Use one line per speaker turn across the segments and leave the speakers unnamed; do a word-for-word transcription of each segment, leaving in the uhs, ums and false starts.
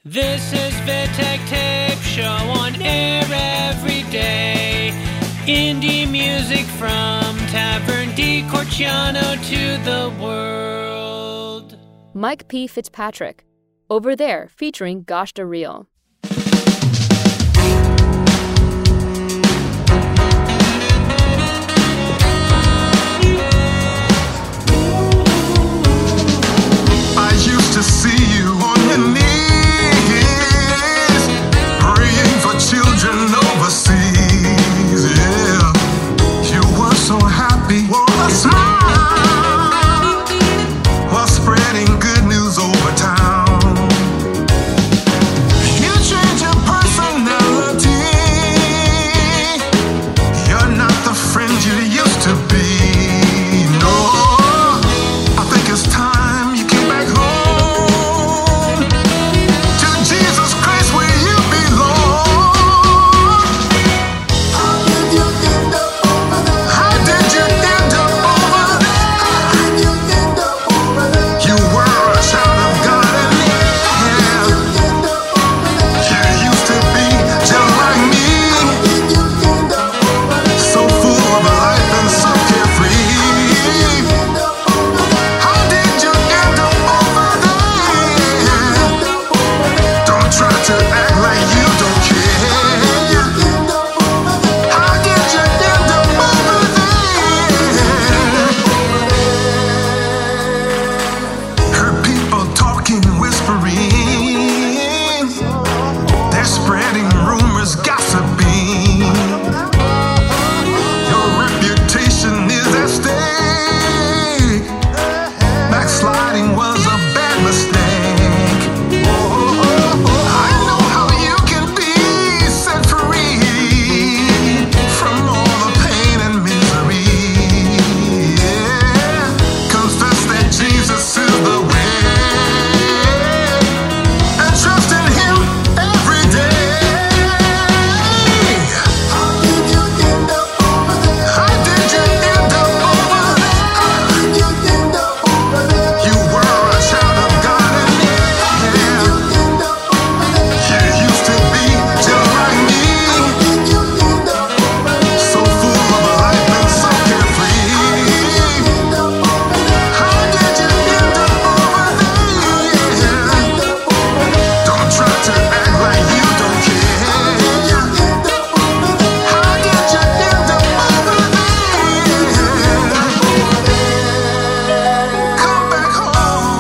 This is Vitek Tape Show on air every day. Indie music from Tavern di Corciano to the world.
Mike P. Fitzpatrick, Over There, featuring Gosh Da Real.
I used to see you on your knees, praying for children overseas. Yeah, you were so happy, with a smile, while spreading good news over town. You changed your personality. You're not the friend you used to be. No, I think it's time you came back home to Jesus Christ, where you belong. How did you end up over there? How did you end up over there? How did you end up over there? You were a child of God, and yeah, you used to be just like me, so full of life and so carefree. How did you end up over there? Don't try to act like you don't care. How did you end up over there? Heard people talking, whispering. They're spreading rumors, gossiping. Your reputation is at stake. Backsliding was a bad mistake. I know how you can be set free from all the pain and misery. Yeah, confess that Jesus is the way, and trust in Him every day. How did you end up over there? How did you end up over there? How did you end up over there? You were a child of God, and yeah, you used to be just like me, so full of life and so carefree. How did you end up over there? Don't try to act like you don't care. How did you end up over there? Come back home.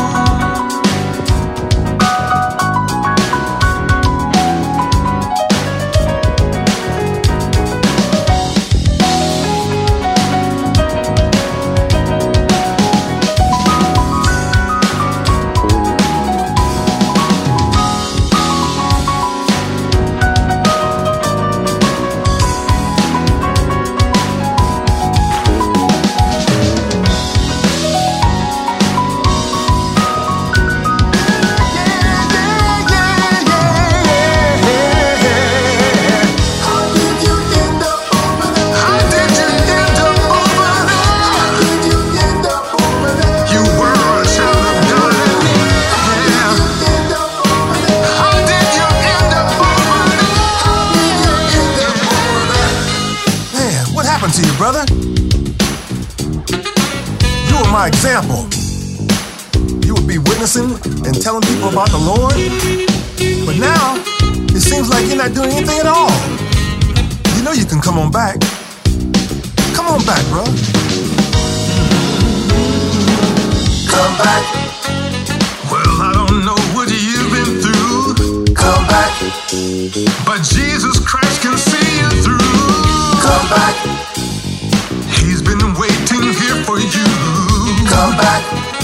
What happened to you, brother? You were my example. You would be witnessing and telling people about the Lord. But now, it seems like you're not doing anything at all. You know you can come on back. Come on back, bro. Come back. Well, I don't know what you've been through. Come back. But Jesus Christ can see you through. Come back. He's been waiting here for you. Come back.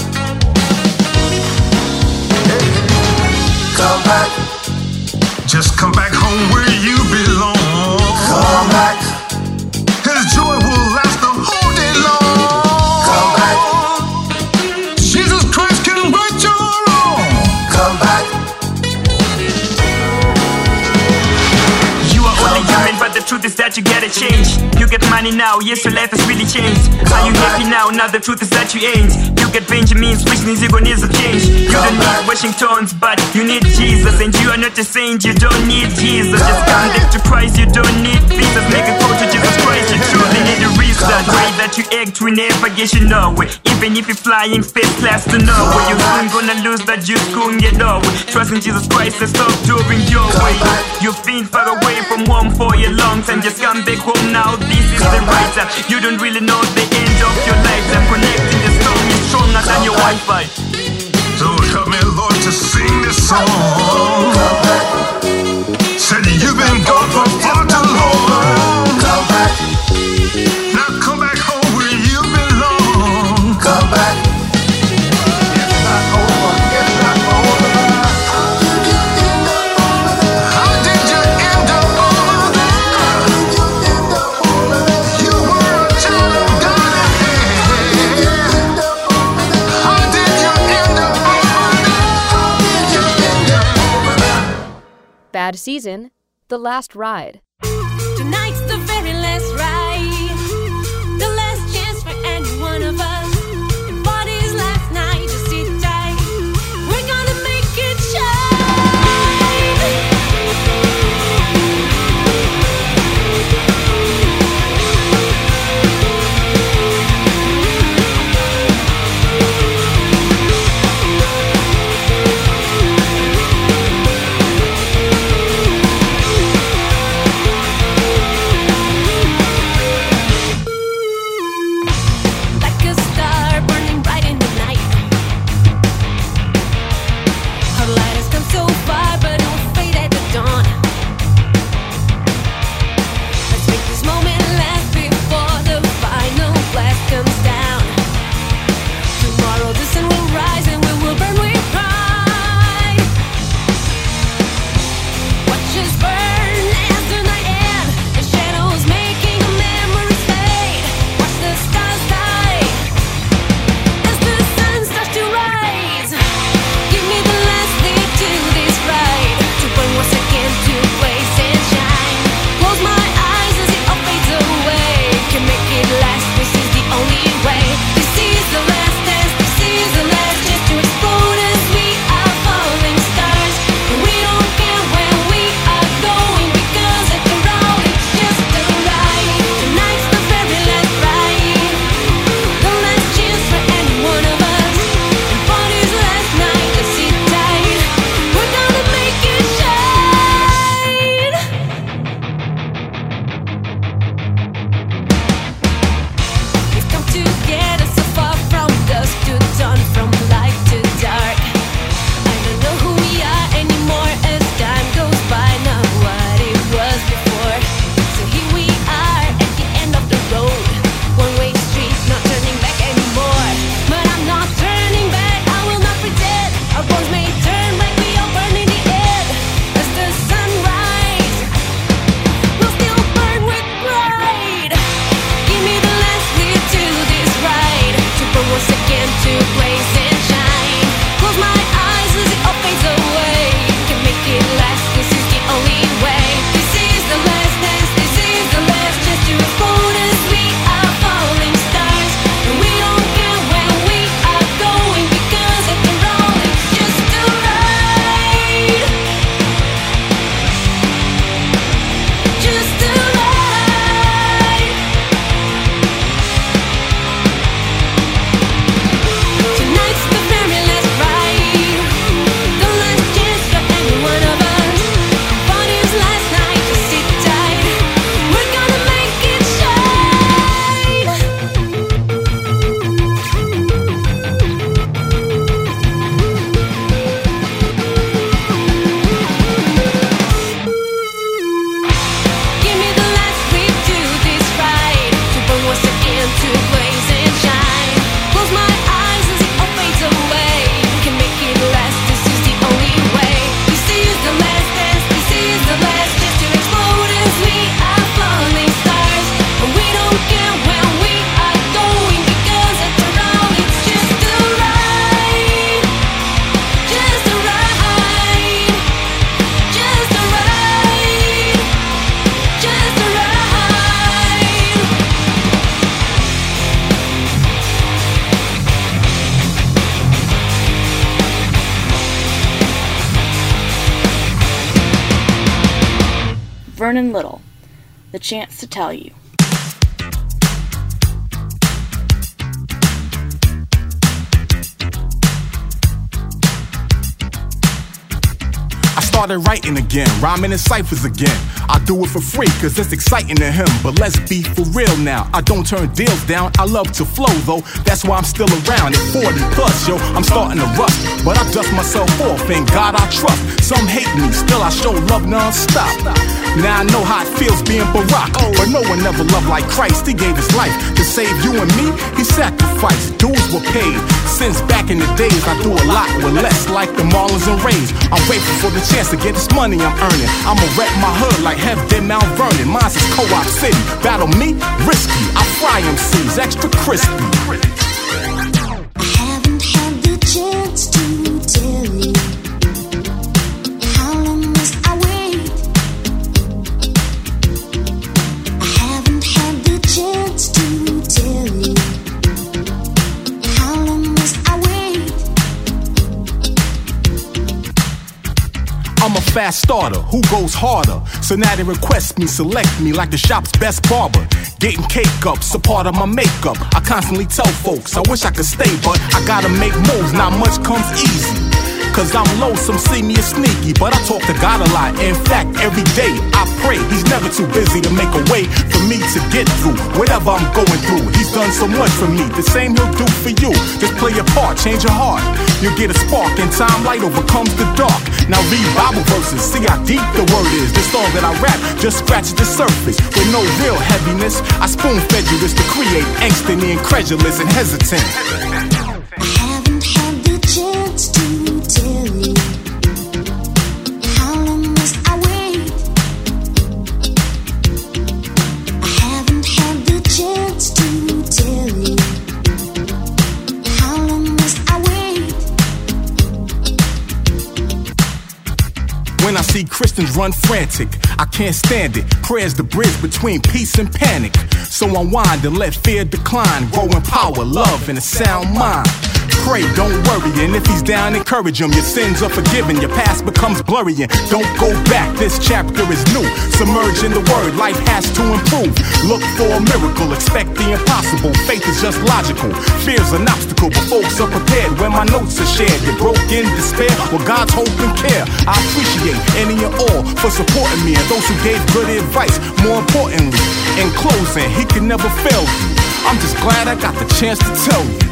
Come back. Just come back home where you belong. Come back. His joy will last the whole day long. Come back. Jesus Christ can right your wrong. Come back.
You are only human, but the truth truth is that you gotta change. You get money now, yes, your life has really changed. Are you happy now? Now the truth is that you ain't. You get Benjamins, which means you're gonna need some change. You don't need Washingtons, but you need Jesus. And you are not a saint, you don't need Jesus. Just come back to Christ, you don't need visas. Make a call to Jesus Christ, you truly need a restart. Way that you act, we never get you nowhere. Even if you're flying first class to nowhere, you're soon gonna lose that juice, couldn't get over. Trust in Jesus Christ and stop doing your way. You've been far away from home for a long time. Just come back home now, this is the right time. You don't really know the end of your lifetime. Connecting the song is stronger than your Wi-Fi.
So help me, Lord, to sing this song. Said you've been gone for far too long. Come back. Now come back home where you belong. Come back. It's not over. It's not over. How did you end up over there? You were a child of God. How did you end up over there?
Bad Season, The Last Ride.
Tonight's the very last ride, the last chance for any one of us. It party's last night, just sit tight. We're gonna make it like a star burning bright in the night. Our light has come so far, but it will fade at the dawn. Let's make this moment last before the final blast comes down. Tomorrow the sun will rise and we will burn with pride. Watch us burn as the night ends. The shadows making the memories fade. Watch the stars die as the sun starts to rise. Give me the last lead to this ride.
Vernon Little, The Chance to Tell You.
Started writing again, rhyming in ciphers again. I do it for free, cause it's exciting to him. But let's be for real now, I don't turn deals down. I love to flow though, that's why I'm still around. At forty plus, yo, I'm starting to rust. But I dust myself off, and God I trust. Some hate me, still I show love non-stop. Now I know how it feels being Barack, but no one ever loved like Christ. He gave his life to save you and me, he sacrificed. Dues were paid, since back in the days I do a lot with less, like the Marlins and Rays. I'm grateful for the chance to get this money I'm earning. I'ma rep my hood like Hef did Mount Vernon. Mine's is Co-op City. Battle me? Risky. I fry M Cs, extra crispy.
I haven't had the chance to tell you how long must I wait. I haven't had the chance to tell you how long must I wait.
I'm a fast starter, who goes harder? So now they request me, select me like the shop's best barber. Getting cake ups, a part of my makeup. I constantly tell folks, I wish I could stay, but I gotta make moves, not much comes easy. Cause I'm low, some see me as sneaky, but I talk to God a lot. In fact, every day I pray. He's never too busy to make a way for me to get through whatever I'm going through. He's done so much for me, the same he'll do for you. Just play your part, change your heart. You'll get a spark, and time light overcomes the dark. Now read Bible verses, see how deep the word is. This song that I rap just scratches the surface with no real heaviness. I spoon fed you this to create angst in the incredulous and hesitant.
I haven't had the chance to tell you how long must I wait. I haven't had the chance to tell you how long must I wait.
When I see Christians run frantic, I can't stand it. Prayer's the bridge between peace and panic. So unwind and let fear decline. Grow in power, love, and a sound mind. Pray, don't worry, and if he's down, encourage him. Your sins are forgiven, your past becomes blurry, and don't go back, this chapter is new. Submerge in the word, life has to improve. Look for a miracle, expect the impossible. Faith is just logical, fear's an obstacle, but folks are prepared when my notes are shared. You're broke in despair, well God's hope and care. I appreciate any and all for supporting me, and those who gave good advice. More importantly, in closing, he can never fail you. I'm just glad I got the chance to tell you.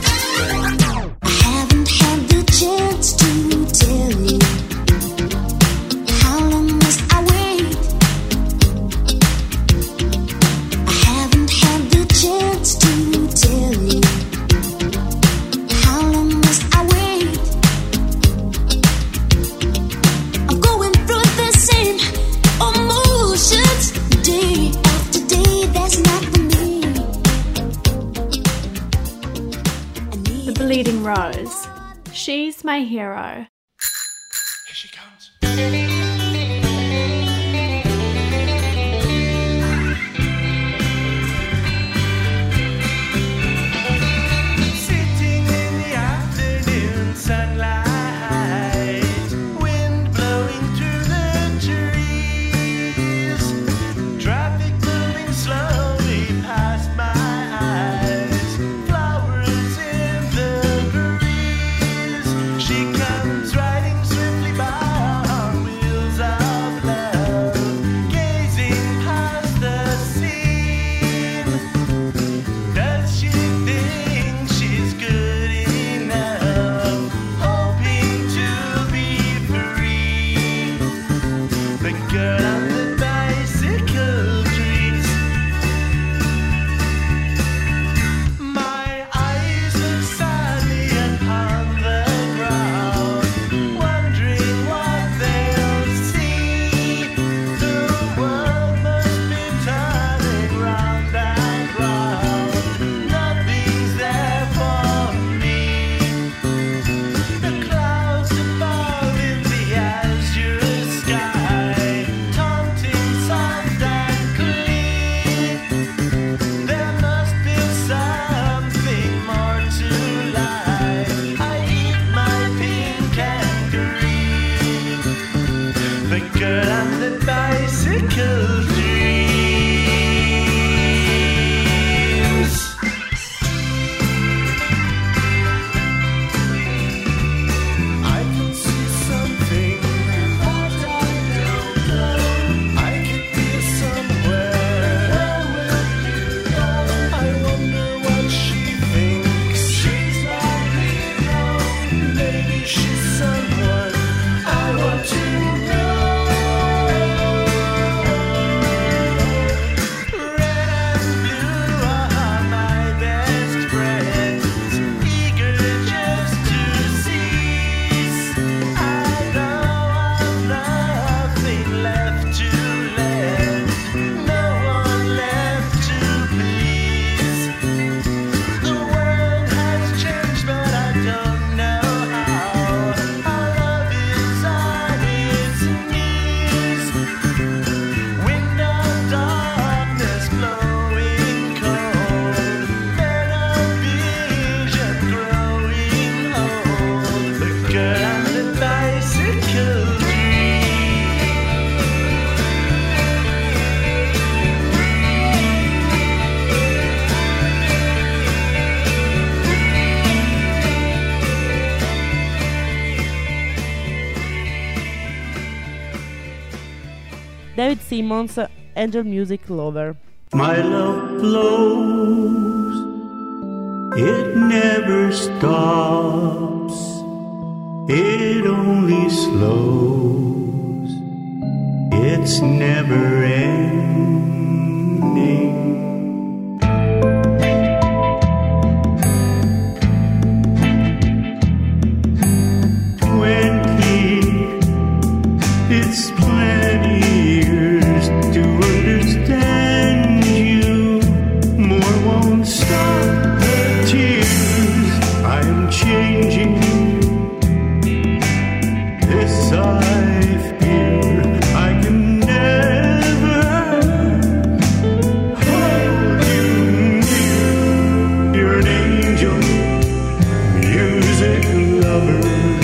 Chance to tell you how long must I wait. I haven't had the chance to tell you how long must I wait. I'm going through the same emotions day after day. That's not for me.
The Bleeding Rose. She's my hero.
Here she comes.
Sitting in the afternoon sunlight, wind blowing through the trees, traffic moving slowly past my eyes, flowers in the breeze. She comes riding swiftly by on wheels of love, gazing past the scene. Does she think she's good enough, hoping to be free? The girl on the bicycle trees. My eyes look sadly upon the ground, wondering what they'll see. The world must be turning round and round. Nothing's there for me. The clouds above in the azure sky, taunting soft and clean. There must be something more to life. I eat my pink and green. The girl on the bicycle
David Simmons, Angel Music Lover.
My love flows, it never stops, it only slows, it's never ending. It's plenty years to understand you. More won't stop the tears. I am changing. This I fear. I can never hold you near. You're an angel, music lover.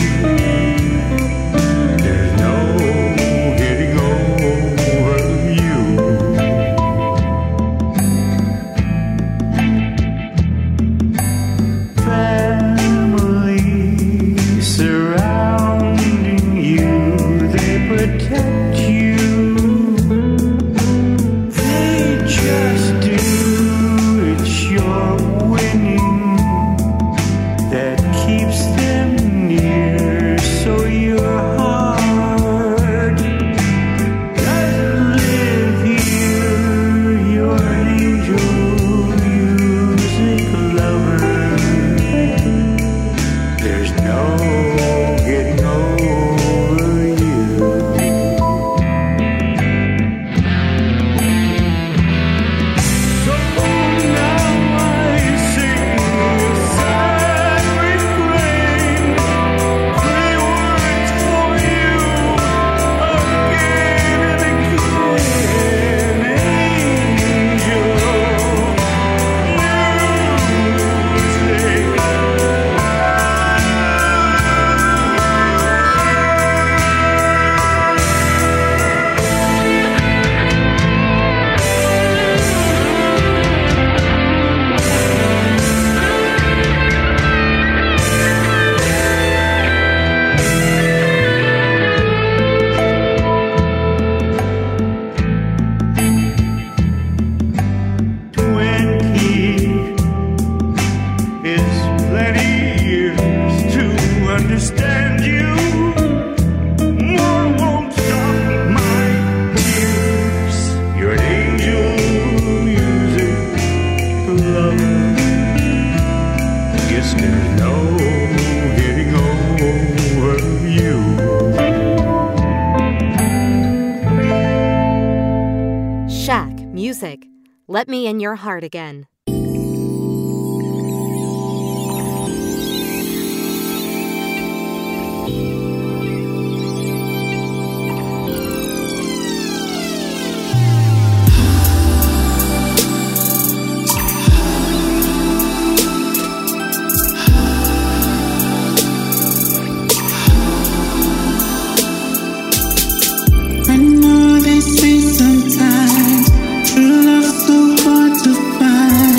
Let me in your heart again.
I know they say sometimes true love's so hard to find.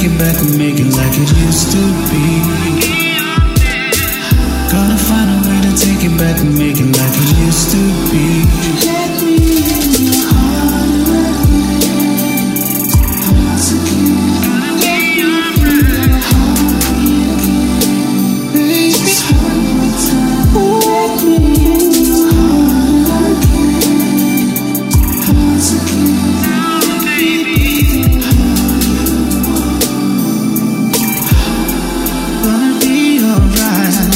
take it back and make it like it used to be. Gonna find a way to take it back and make it like it used to be. Let me in your heart again, once again. Let me in your heart again, baby. Just one more time. Let me in your heart again, once again. Gonna be alright.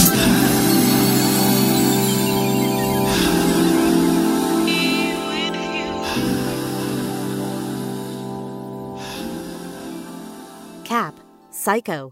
Cap, Psycho.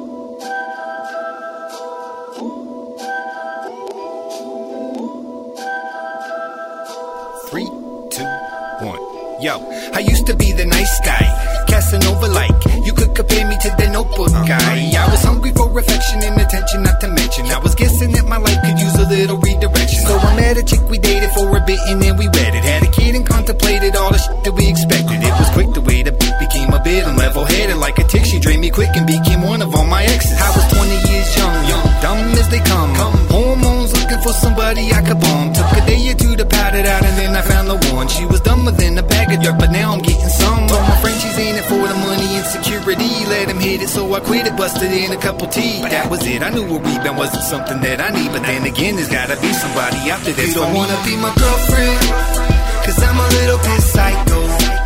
Three, two, one. Yo, I used to be the nice guy, Casanova like. You could compare me to the Notebook guy. I was hungry for affection and attention, not to mention I was guessing that my life could use a little redirection. So I met a chick, we dated for a bit and then we wedded. Had a kid and contemplated all the shit that we expected. It was quick the way the b- became a bit unlevel-headed. Like a tick, she drained me quick and became one of all my exes. I was twenty years young, young, dumb as they come. come. Hormones looking for somebody I could bomb. Took a day or two to pat it out and then I found the one. She was dumber than a bag of dirt, but now I'm getting some. Told my friend she's in it for the money and security. Let him hit it, so I quit it, busted in a couple T. That was it, I knew a rebound wasn't something that I need. But then again, there's gotta be somebody out there that's for me. You don't wanna be my girlfriend, cause I'm a little bit psycho.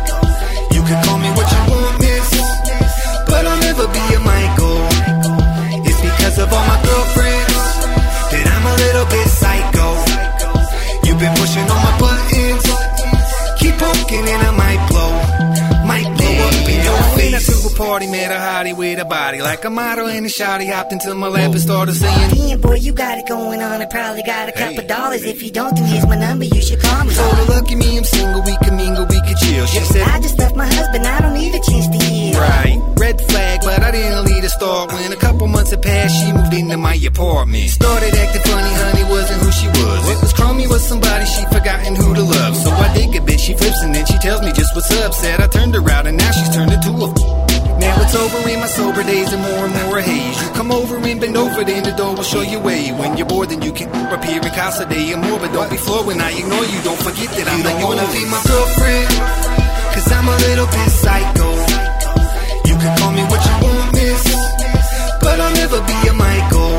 You can call me what you want, miss, but I'll never be a Michael. It's because of all my girlfriends that I'm a little bit psycho. You've been pushing all my buttons, keep poking and I might blow, might blow up in your face. I went to a party, met a hottie with a body like a model and a shawty hopped into my lap and started saying,
damn boy, you got it going on, I probably got a couple hey. dollars. If you don't, then here's my number, you should call me.
Told her, lucky me, I'm single, we can mingle, we can chill. She said,
I just left my husband, I don't need a chance to heal.
Right, red flag, but I didn't lead a start. When a couple months had passed, she moved into my apartment. Started acting funny, honey, wasn't who she was. It was crummy, was somebody she forgotten who to love. So I dig a bit, she flips and then she tells me just what's up. Said I turned her out and now she's turned into a f- Now it's over in my sober days and more and more a haze. You come over and bend over, then the door will show you way. When you're bored, then you can appear in Casa Day and more. But don't be floored when I ignore you, don't forget that I'm not gonna be my girlfriend, cause I'm a little bit psycho. You can call me what you want, miss, but I'll never be a Michael.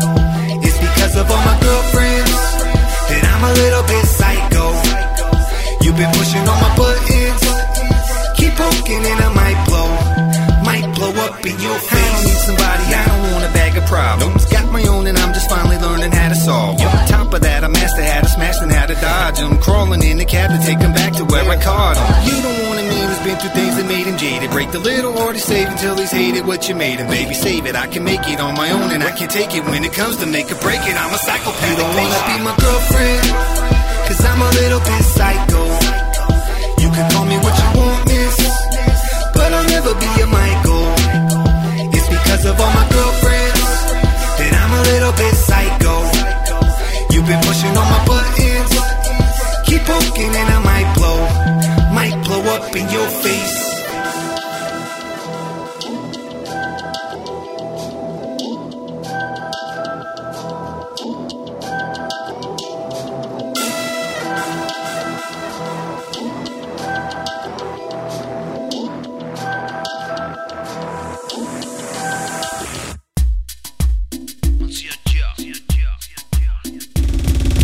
It's because of all my girlfriends that I'm a little bit psycho. You've been pushing all my buttons, keep poking and I might blow, might blow up in your face. I don't need somebody, I don't want a bag of problems. Got my own and I'm just finally learning how to solve them. On top of that, I mastered how to smash and how to dodge them. Crawling in the cab to take them back to where I caught them. You don't want a man who's been through things that made him jaded. Break the little heart he saved until he's hated what you made him. Baby, save it, I can make it on my own and I can take it when it comes to make or break it. I'm a psychopath. You don't wanna be my girlfriend, cause I'm a little bit psycho. You can call me what you want, miss, but I'll never be a Michael. It's because of all my girlfriends that I'm a little bit psycho. You've been pushing all my buttons, keep poking and I might blow, might blow up in your face.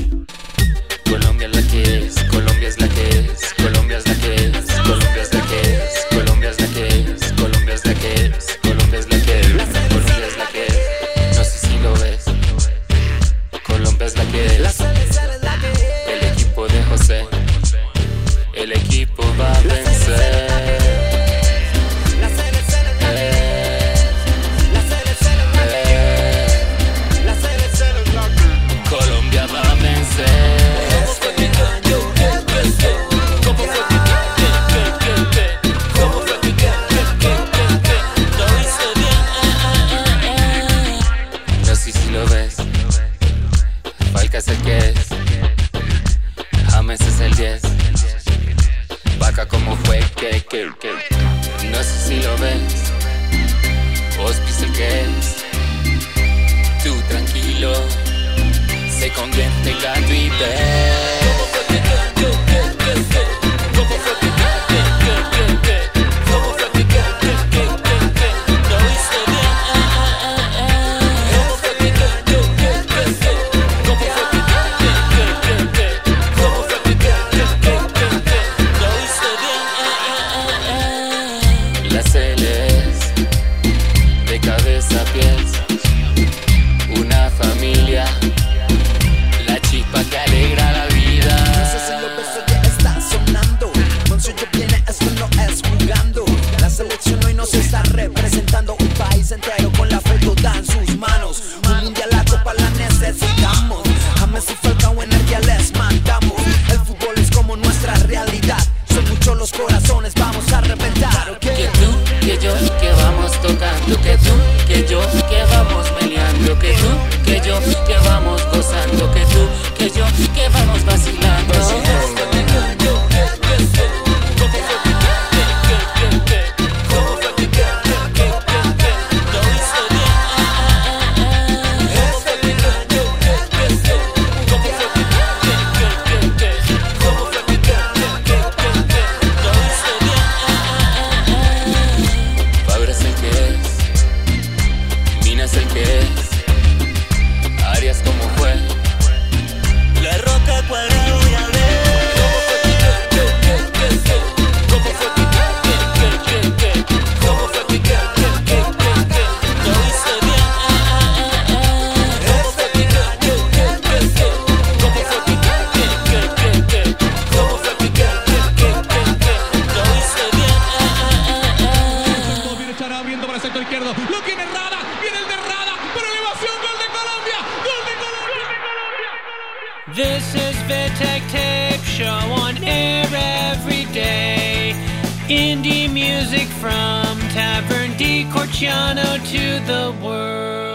Colombia es la que es, Colombia es la que es, Colombia es la que es, Colombia es la que es.
Monza's Vitec Tape Show on air every day. Indie music from Tavern di Corciano to the world.